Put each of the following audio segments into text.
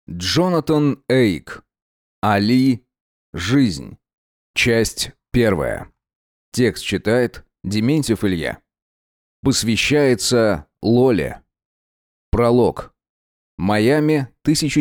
Джонатан Эйк. Али. Жизнь. Часть 1. Текст читает Дементьев Илья. Посвящается Лоле. Пролог. Майами,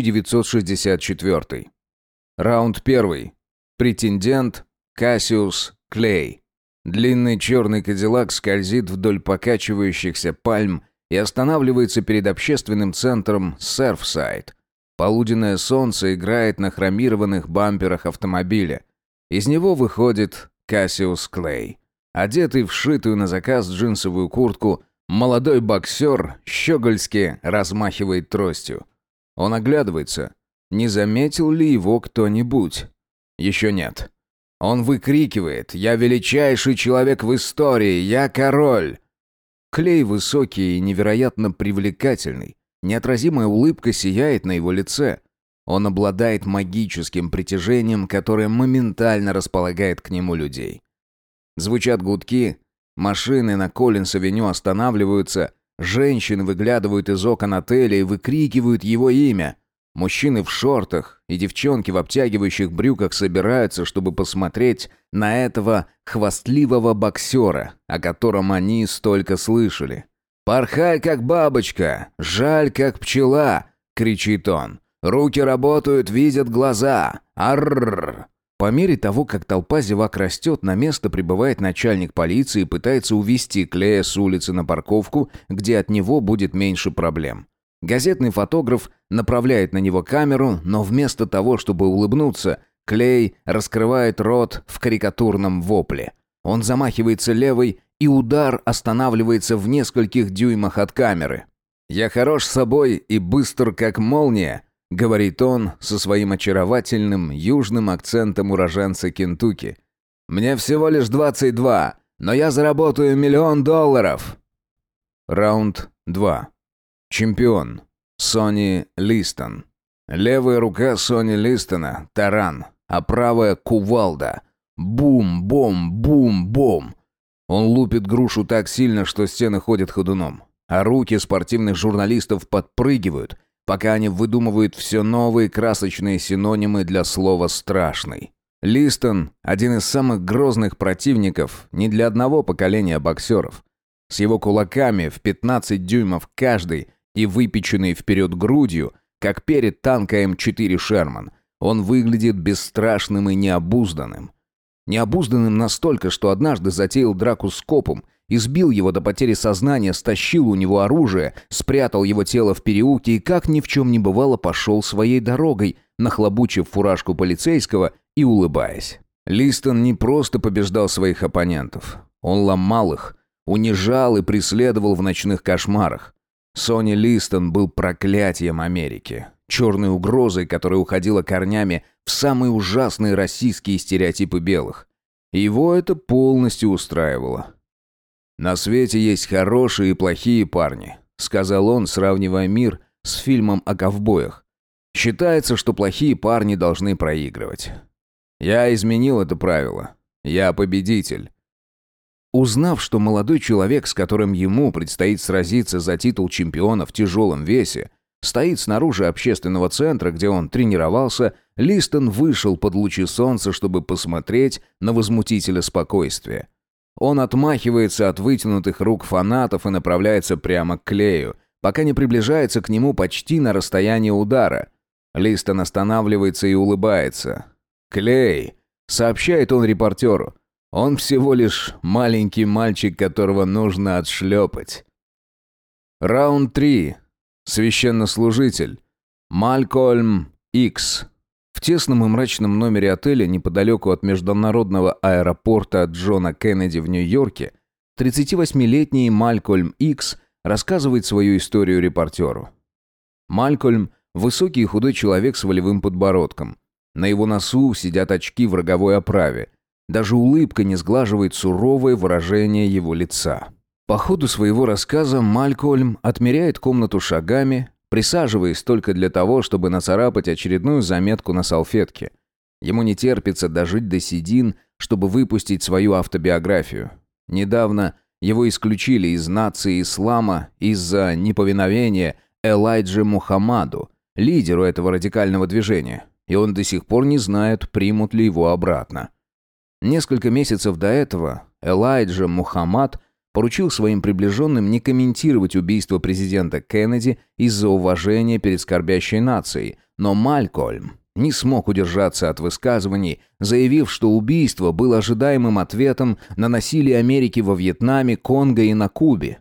1964. Раунд 1. Претендент Кассиус Клей. Длинный черный кадиллак скользит вдоль покачивающихся пальм и останавливается перед общественным центром Серфсайд. Полуденное солнце играет на хромированных бамперах автомобиля. Из него выходит Кассиус Клей. Одетый в сшитую на заказ джинсовую куртку, молодой боксер щегольски размахивает тростью. Он оглядывается. Не заметил ли его кто-нибудь? Еще нет. Он выкрикивает: «Я величайший человек в истории! Я король!» Клей высокий и невероятно привлекательный. Неотразимая улыбка сияет на его лице. Он обладает магическим притяжением, которое моментально располагает к нему людей. Звучат гудки, машины на Коллинс-авеню останавливаются, женщины выглядывают из окон отеля и выкрикивают его имя. Мужчины в шортах и девчонки в обтягивающих брюках собираются, чтобы посмотреть на этого хвастливого боксера, о котором они столько слышали. «Порхай, как бабочка, жаль, как пчела!» — кричит он. «Руки работают, видят глаза! Аррррр!» По мере того, как толпа зевак растет, на место прибывает начальник полиции и пытается увезти Клея с улицы на парковку, где от него будет меньше проблем. Газетный фотограф направляет на него камеру, но вместо того, чтобы улыбнуться, Клей раскрывает рот в карикатурном вопле. Он замахивается левой, и удар останавливается в нескольких дюймах от камеры. «Я хорош собой и быстр, как молния», — говорит он со своим очаровательным южным акцентом уроженца Кентукки. «Мне всего лишь 22, но я заработаю $1 миллион». Раунд 2. Чемпион. Сонни Листон. Левая рука Сонни Листона — таран, а правая — кувалда. Бум-бом-бум-бом. Он лупит грушу так сильно, что стены ходят ходуном, а руки спортивных журналистов подпрыгивают, пока они выдумывают все новые красочные синонимы для слова «страшный». Листон – один из самых грозных противников не для одного поколения боксеров. С его кулаками в 15 дюймов каждый и выпеченный вперед грудью, как перед танка М4 «Шерман», он выглядит бесстрашным и необузданным. Необузданным настолько, что однажды затеял драку с копом, избил его до потери сознания, стащил у него оружие, спрятал его тело в переулке и, как ни в чем не бывало, пошел своей дорогой, нахлобучив фуражку полицейского и улыбаясь. Листон не просто побеждал своих оппонентов. Он ломал их, унижал и преследовал в ночных кошмарах. Сонни Листон был проклятием Америки, черной угрозой, которая уходила корнями в самые ужасные российские стереотипы белых. И его это полностью устраивало. «На свете есть хорошие и плохие парни», — сказал он, сравнивая мир с фильмом о ковбоях. «Считается, что плохие парни должны проигрывать. Я изменил это правило. Я победитель». Узнав, что молодой человек, с которым ему предстоит сразиться за титул чемпиона в тяжелом весе, стоит снаружи общественного центра, где он тренировался, Листон вышел под лучи солнца, чтобы посмотреть на возмутителя спокойствия. Он отмахивается от вытянутых рук фанатов и направляется прямо к Клею, пока не приближается к нему почти на расстояние удара. Листон останавливается и улыбается. «Клей», — сообщает он репортеру, — «он всего лишь маленький мальчик, которого нужно отшлепать». Раунд 3. Священнослужитель. Малькольм Икс. В тесном и мрачном номере отеля неподалеку от международного аэропорта Джона Кеннеди в Нью-Йорке 38-летний Малькольм Икс рассказывает свою историю репортеру. Малькольм – высокий и худой человек с волевым подбородком. На его носу сидят очки в роговой оправе. Даже улыбка не сглаживает суровое выражение его лица. По ходу своего рассказа Малькольм отмеряет комнату шагами, присаживаясь только для того, чтобы нацарапать очередную заметку на салфетке. Ему не терпится дожить до седин, чтобы выпустить свою автобиографию. Недавно его исключили из нации ислама из-за неповиновения Элайджи Мухаммаду, лидеру этого радикального движения, и он до сих пор не знает, примут ли его обратно. Несколько месяцев до этого Элайджа Мухаммад поручил своим приближенным не комментировать убийство президента Кеннеди из-за уважения перед скорбящей нацией, но Малькольм не смог удержаться от высказываний, заявив, что убийство было ожидаемым ответом на насилие Америки во Вьетнаме, Конго и на Кубе.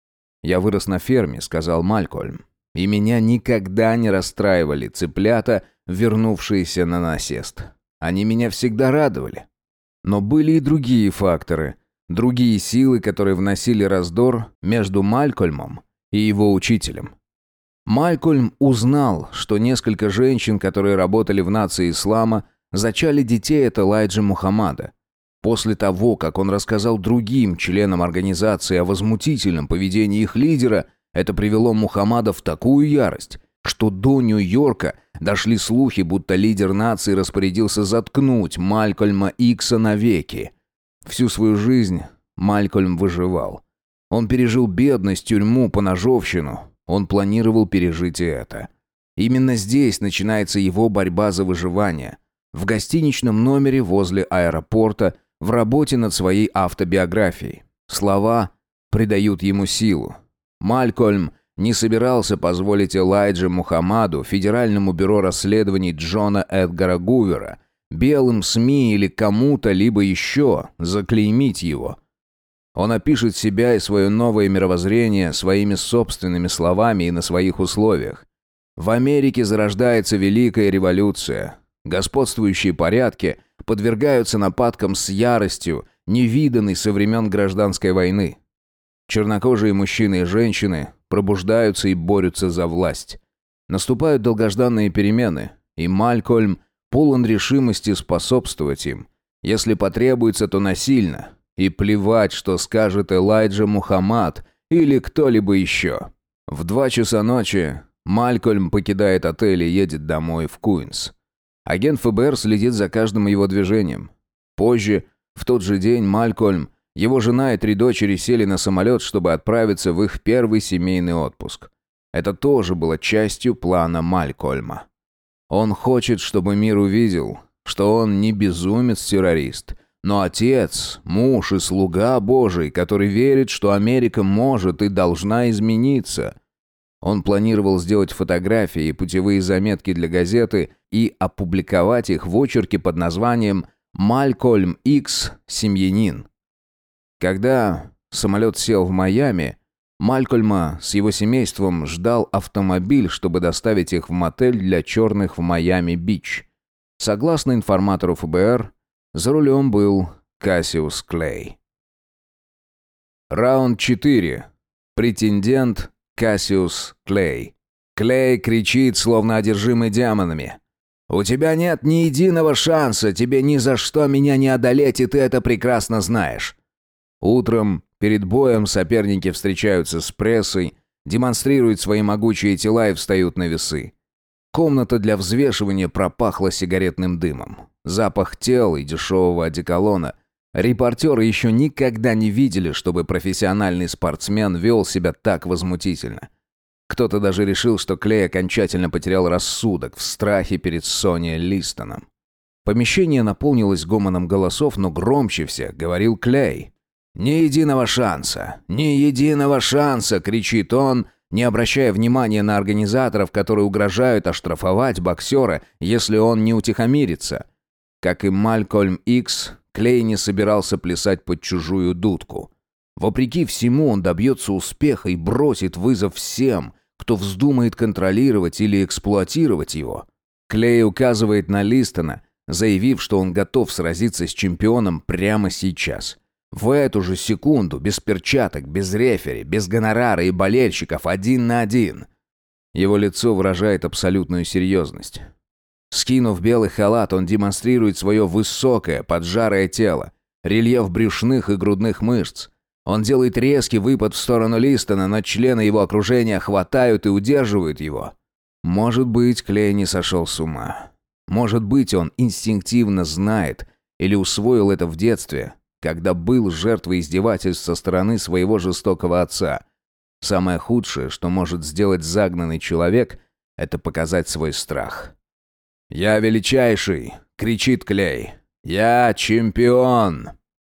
«Я вырос на ферме», — сказал Малькольм, «и меня никогда не расстраивали цыплята, вернувшиеся на насест. Они меня всегда радовали». Но были и другие факторы, другие силы, которые вносили раздор между Малькольмом и его учителем. Малькольм узнал, что несколько женщин, которые работали в нации ислама, зачали детей от Элайджи Мухаммада. После того, как он рассказал другим членам организации о возмутительном поведении их лидера, это привело Мухаммада в такую ярость, что до Нью-Йорка дошли слухи, будто лидер нации распорядился заткнуть Малькольма Икса навеки. Всю свою жизнь Малькольм выживал. Он пережил бедность, тюрьму, поножовщину. Он планировал пережить и это. Именно здесь начинается его борьба за выживание. В гостиничном номере возле аэропорта, в работе над своей автобиографией. Слова придают ему силу. Малькольм не собирался позволить Элайджи Мухаммаду, Федеральному бюро расследований Джона Эдгара Гувера, белым СМИ или кому-то либо еще заклеймить его. Он опишет себя и свое новое мировоззрение своими собственными словами и на своих условиях. В Америке зарождается Великая революция. Господствующие порядки подвергаются нападкам с яростью, невиданной со времен гражданской войны. Чернокожие мужчины и женщины пробуждаются и борются за власть. Наступают долгожданные перемены, и Малькольм полон решимости способствовать им. Если потребуется, то насильно. И плевать, что скажет Элайджа Мухаммад или кто-либо еще. В 2 часа ночи Малькольм покидает отель и едет домой в Куинс. Агент ФБР следит за каждым его движением. Позже, в тот же день, Малькольм, его жена и 3 дочери сели на самолет, чтобы отправиться в их первый семейный отпуск. Это тоже было частью плана Малькольма. Он хочет, чтобы мир увидел, что он не безумец-террорист, но отец, муж и слуга Божий, который верит, что Америка может и должна измениться. Он планировал сделать фотографии и путевые заметки для газеты и опубликовать их в очерке под названием «Малькольм Икс. Семьянин». Когда самолет сел в Майами, Малькольма с его семейством ждал автомобиль, чтобы доставить их в мотель для черных в Майами-Бич. Согласно информатору ФБР, за рулем был Кассиус Клей. Раунд 4. Претендент Кассиус Клей. Клей кричит, словно одержимый демонами. «У тебя нет ни единого шанса, тебе ни за что меня не одолеть, и ты это прекрасно знаешь». Утром, перед боем, соперники встречаются с прессой, демонстрируют свои могучие тела и встают на весы. Комната для взвешивания пропахла сигаретным дымом. Запах тел и дешевого одеколона. Репортеры еще никогда не видели, чтобы профессиональный спортсмен вел себя так возмутительно. Кто-то даже решил, что Клей окончательно потерял рассудок в страхе перед Сонни Листоном. Помещение наполнилось гомоном голосов, но громче всех говорил Клей. «Ни единого шанса! Ни единого шанса!» — кричит он, не обращая внимания на организаторов, которые угрожают оштрафовать боксера, если он не утихомирится. Как и Малькольм Икс, Клей не собирался плясать под чужую дудку. Вопреки всему, он добьется успеха и бросит вызов всем, кто вздумает контролировать или эксплуатировать его. Клей указывает на Листона, заявив, что он готов сразиться с чемпионом прямо сейчас. В эту же секунду, без перчаток, без рефери, без гонорара и болельщиков, 1 на 1. Его лицо выражает абсолютную серьезность. Скинув белый халат, он демонстрирует свое высокое, поджарое тело, рельеф брюшных и грудных мышц. Он делает резкий выпад в сторону Листона, но члены его окружения хватают и удерживают его. Может быть, Клей не сошел с ума. Может быть, он инстинктивно знает или усвоил это в детстве, когда был жертвой издевательств со стороны своего жестокого отца. Самое худшее, что может сделать загнанный человек, – это показать свой страх. «Я величайший!» – кричит Клей. «Я чемпион!»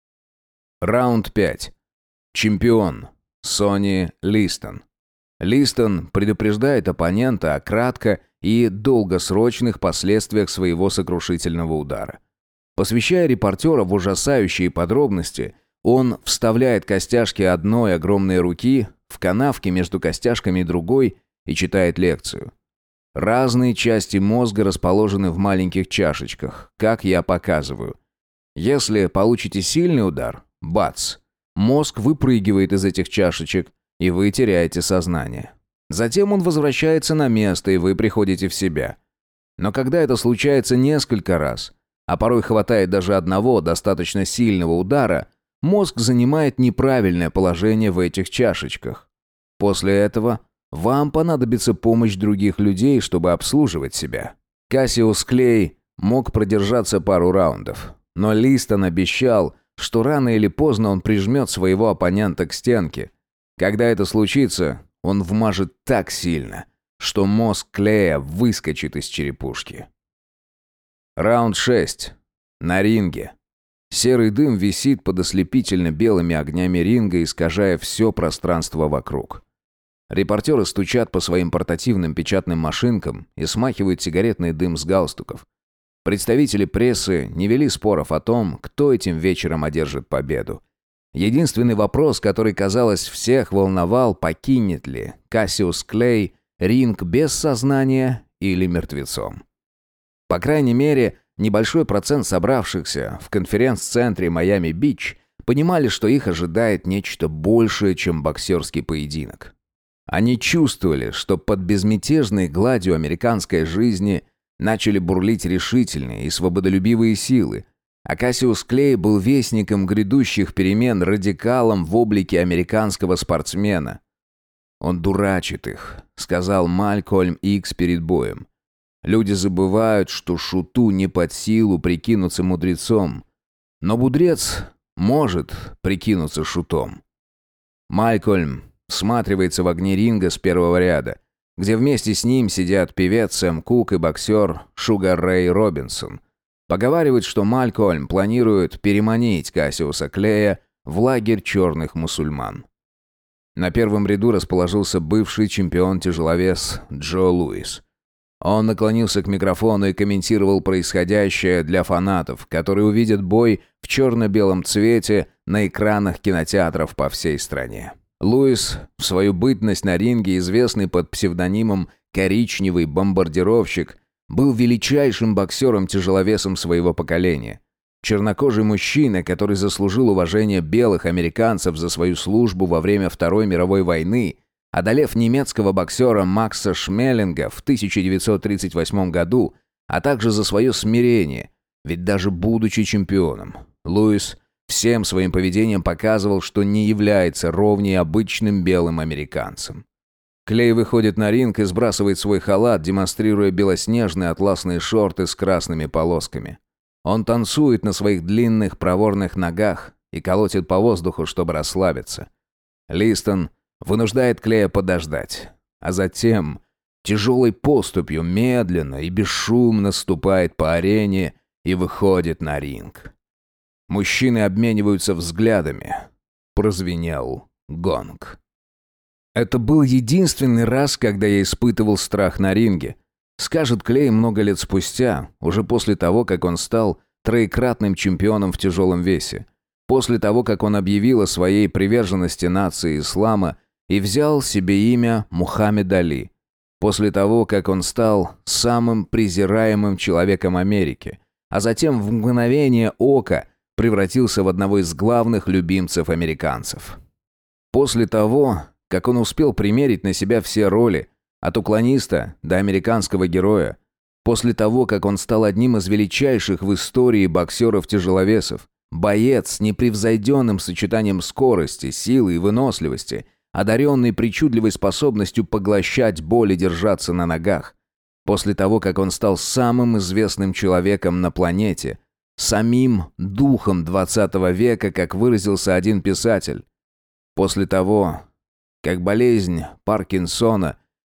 Раунд 5. Чемпион. Сони Листон. Листон предупреждает оппонента о кратко- и долгосрочных последствиях своего сокрушительного удара. Посвящая репортера в ужасающие подробности, он вставляет костяшки одной огромной руки в канавки между костяшками другой и читает лекцию. Разные части мозга расположены в маленьких чашечках, как я показываю. Если получите сильный удар, бац, мозг выпрыгивает из этих чашечек, и вы теряете сознание. Затем он возвращается на место, и вы приходите в себя. Но когда это случается несколько раз, а порой хватает даже одного достаточно сильного удара, мозг занимает неправильное положение в этих чашечках. После этого вам понадобится помощь других людей, чтобы обслуживать себя. Кассиус Клей мог продержаться пару раундов, но Листон обещал, что рано или поздно он прижмет своего оппонента к стенке. Когда это случится, он вмажет так сильно, что мозг Клея выскочит из черепушки. Раунд 6. На ринге. Серый дым висит под ослепительно-белыми огнями ринга, искажая все пространство вокруг. Репортеры стучат по своим портативным печатным машинкам и смахивают сигаретный дым с галстуков. Представители прессы не вели споров о том, кто этим вечером одержит победу. Единственный вопрос, который, казалось, всех волновал, покинет ли Кассиус Клей ринг без сознания или мертвецом. По крайней мере, небольшой процент собравшихся в конференц-центре Майами-Бич понимали, что их ожидает нечто большее, чем боксерский поединок. Они чувствовали, что под безмятежной гладью американской жизни начали бурлить решительные и свободолюбивые силы, а Кассиус Клей был вестником грядущих перемен, радикалом в облике американского спортсмена. «Он дурачит их», — сказал Малькольм Икс перед боем. «Люди забывают, что шуту не под силу прикинуться мудрецом, но мудрец может прикинуться шутом». Малькольм всматривается в огни ринга с первого ряда, где вместе с ним сидят певец Сэм Кук и боксер Шугар Рэй Робинсон. Поговаривают, что Малькольм планирует переманить Кассиуса Клея в лагерь черных мусульман. На первом ряду расположился бывший чемпион-тяжеловес Джо Луис. Он наклонился к микрофону и комментировал происходящее для фанатов, которые увидят бой в черно-белом цвете на экранах кинотеатров по всей стране. Луис, в свою бытность на ринге, известный под псевдонимом «Коричневый бомбардировщик», был величайшим боксером-тяжеловесом своего поколения. Чернокожий мужчина, который заслужил уважение белых американцев за свою службу во время Второй мировой войны, одолев немецкого боксера Макса Шмелинга в 1938 году, а также за свое смирение, ведь даже будучи чемпионом, Луис всем своим поведением показывал, что не является ровней обычным белым американцем. Клей выходит на ринг и сбрасывает свой халат, демонстрируя белоснежные атласные шорты с красными полосками. Он танцует на своих длинных проворных ногах и колотит по воздуху, чтобы расслабиться. Листон вынуждает Клея подождать, а затем тяжелой поступью медленно и бесшумно ступает по арене и выходит на ринг. Мужчины обмениваются взглядами. Прозвенел гонг. «Это был единственный раз, когда я испытывал страх на ринге», скажет Клей много лет спустя, уже после того, как он стал троекратным чемпионом в тяжелом весе, после того, как он объявил о своей приверженности нации ислама и взял себе имя Мухаммед Али, после того, как он стал самым презираемым человеком Америки, а затем в мгновение ока превратился в одного из главных любимцев американцев. После того, как он успел примерить на себя все роли, от уклониста до американского героя, после того, как он стал одним из величайших в истории боксеров-тяжеловесов, боец с непревзойденным сочетанием скорости, силы и выносливости, одаренный причудливой способностью поглощать боль и держаться на ногах, после того, как он стал самым известным человеком на планете, самим духом 20 века, как выразился один писатель, после того, как болезнь Паркинсона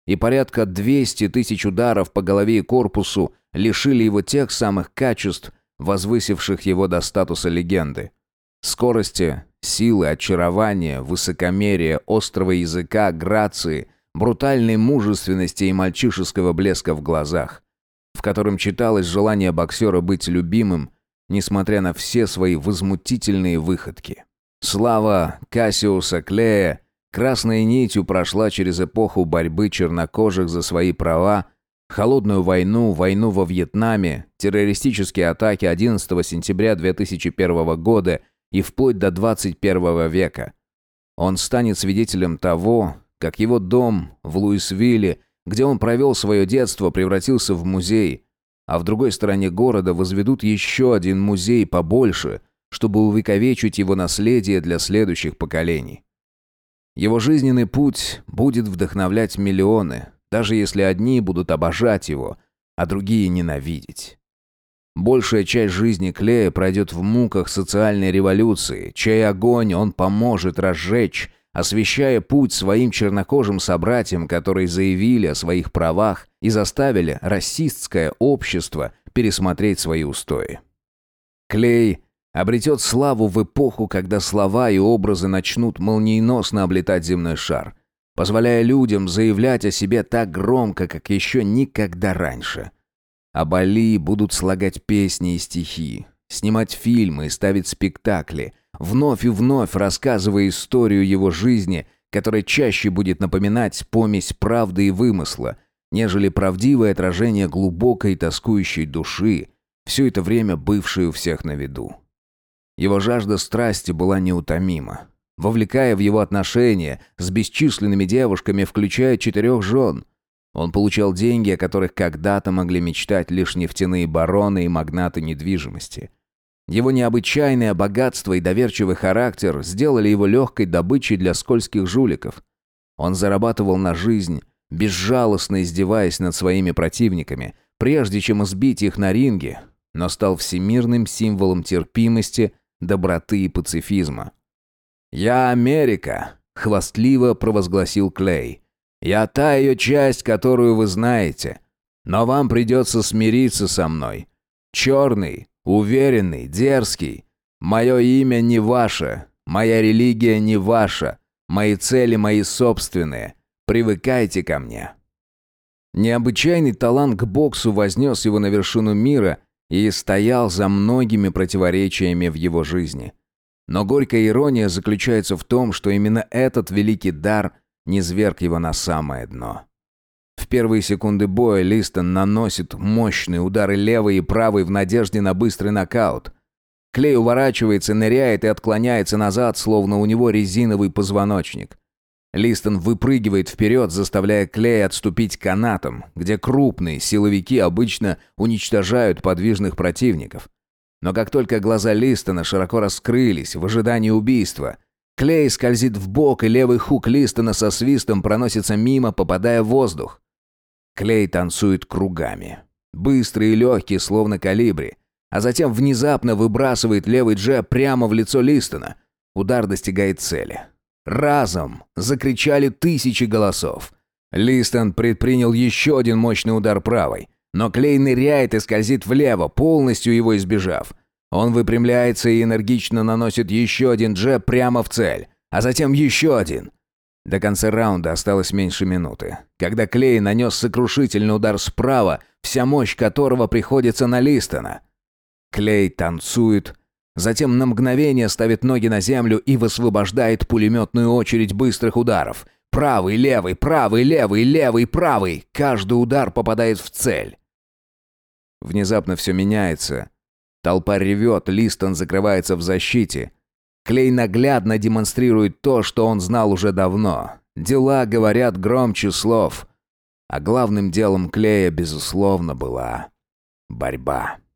и порядка 200 тысяч ударов по голове и корпусу лишили его тех самых качеств, возвысивших его до статуса легенды. Скорости, силы, очарования, высокомерия, острого языка, грации, брутальной мужественности и мальчишеского блеска в глазах, в котором читалось желание боксера быть любимым, несмотря на все свои возмутительные выходки. Слава Кассиуса Клея красной нитью прошла через эпоху борьбы чернокожих за свои права, холодную войну, войну во Вьетнаме, террористические атаки 11 сентября 2001 года и вплоть до 21 века. Он станет свидетелем того, как его дом в Луисвилле, где он провел свое детство, превратился в музей, а в другой стороне города возведут еще один музей побольше, чтобы увековечить его наследие для следующих поколений. Его жизненный путь будет вдохновлять миллионы, даже если одни будут обожать его, а другие ненавидеть. Большая часть жизни Клея пройдет в муках социальной революции, чей огонь он поможет разжечь, освещая путь своим чернокожим собратьям, которые заявили о своих правах и заставили расистское общество пересмотреть свои устои. Клей обретет славу в эпоху, когда слова и образы начнут молниеносно облетать земной шар, позволяя людям заявлять о себе так громко, как еще никогда раньше. А Бали будут слагать песни и стихи, снимать фильмы и ставить спектакли, вновь и вновь рассказывая историю его жизни, которая чаще будет напоминать помесь правды и вымысла, нежели правдивое отражение глубокой тоскующей души, все это время бывшей у всех на виду. Его жажда страсти была неутомима, вовлекая в его отношения с бесчисленными девушками, включая 4 жен. Он получал деньги, о которых когда-то могли мечтать лишь нефтяные бароны и магнаты недвижимости. Его необычайное богатство и доверчивый характер сделали его легкой добычей для скользких жуликов. Он зарабатывал на жизнь, безжалостно издеваясь над своими противниками, прежде чем избить их на ринге, но стал всемирным символом терпимости, доброты и пацифизма. «Я Америка», — хвастливо провозгласил Клей. «Я та ее часть, которую вы знаете. Но вам придется смириться со мной. Черный, уверенный, дерзкий. Мое имя не ваше, моя религия не ваша, мои цели мои собственные. Привыкайте ко мне». Необычайный талант к боксу вознес его на вершину мира и стоял за многими противоречиями в его жизни. Но горькая ирония заключается в том, что именно этот великий дар низвергг его на самое дно. В первые секунды боя Листон наносит мощные удары левой и правой в надежде на быстрый нокаут. Клей уворачивается, ныряет и отклоняется назад, словно у него резиновый позвоночник. Листон выпрыгивает вперед, заставляя Клея отступить канатом, где крупные силовики обычно уничтожают подвижных противников. Но как только глаза Листона широко раскрылись в ожидании убийства, Клей скользит вбок, и левый хук Листона со свистом проносится мимо, попадая в воздух. Клей танцует кругами, быстрый и легкий, словно колибри, а затем внезапно выбрасывает левый джеб прямо в лицо Листона. Удар достигает цели. Разом закричали тысячи голосов. Листон предпринял еще один мощный удар правой, но Клей ныряет и скользит влево, полностью его избежав. Он выпрямляется и энергично наносит еще один джеб прямо в цель, а затем еще один. До конца раунда осталось меньше минуты, когда Клей нанес сокрушительный удар справа, вся мощь которого приходится на Листона. Клей танцует, затем на мгновение ставит ноги на землю и высвобождает пулеметную очередь быстрых ударов. Правый, левый, правый, левый, левый, правый. Каждый удар попадает в цель. Внезапно все меняется. Толпа ревет, Листон закрывается в защите. Клей наглядно демонстрирует то, что он знал уже давно. Дела говорят громче слов. А главным делом Клея, безусловно, была борьба.